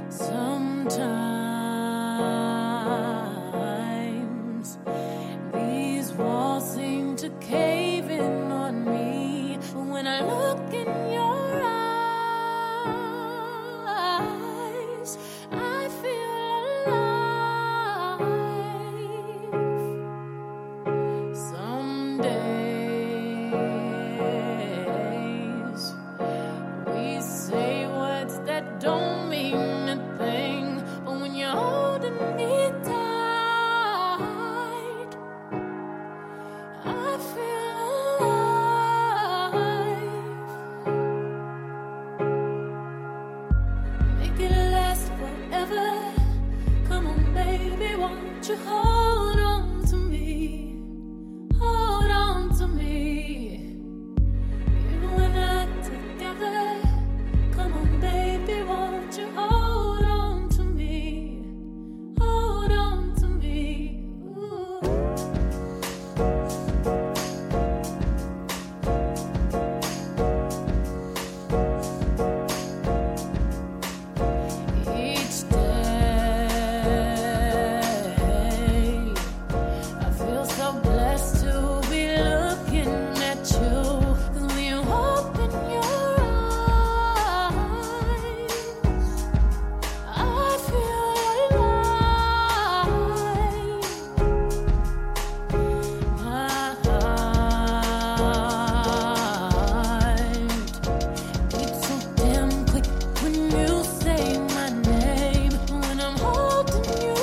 Sometimes these walls seem to cave in on me, but when I look in your eyes, I feel alive. Some days we say words that don't mean a thing, but when you're holding me tight, I feel alive. Make it last forever. Come on, baby, won't you hold on to me? Hold on to me. You and I together. Come on, baby, won't you hold on to me? Hold on to me. Ooh. Each day, I feel so blessed to be looking at you. 'Cause when you open your eyes, I feel alive. My heart beats so damn quick when you say my name. When I'm holding you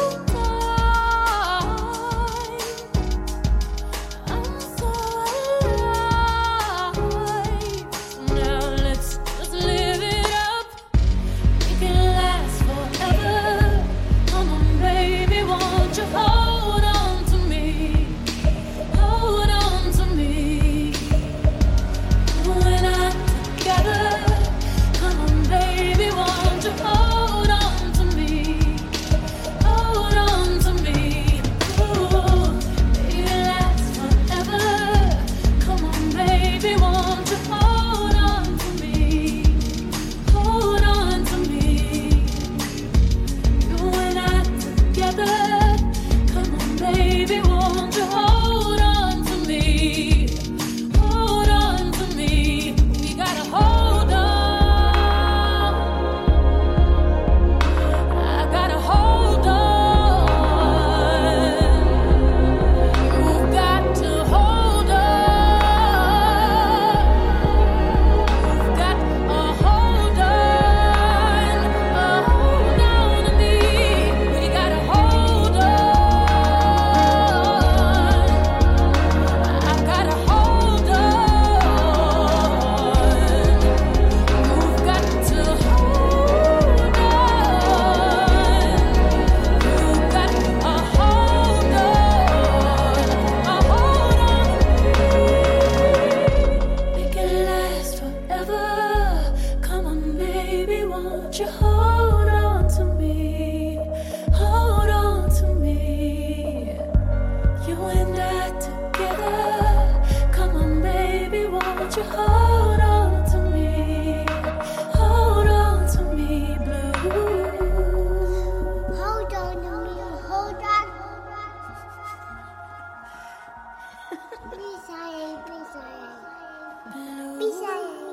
tight, I'm so alive. So now let's just live it up. Make it last forever. Come on, baby, won't you hold on to me? Hold on to me. You and I together. Come on, baby, won't you hold on to me? Hold on to me. Ooh, make it last forever. Come on, baby, won't you hold on to me? Hold on to me. You and I together. Come on, baby, won't you hold on to me? Hold on to me. We gotta hold on. I gotta hold on. You got to hold on. You've got a hold on. A hold on to me. We gotta hold on. I gotta hold on. You've got to hold on. You've got a hold on. A hold on. Make it last forever. Come on, baby, won't you hold on to me? Hold on to me. You and I together. Come on, baby, won't you hold on to me? Hold on to me, blue. Hold on to me, hold on. Bisa ya.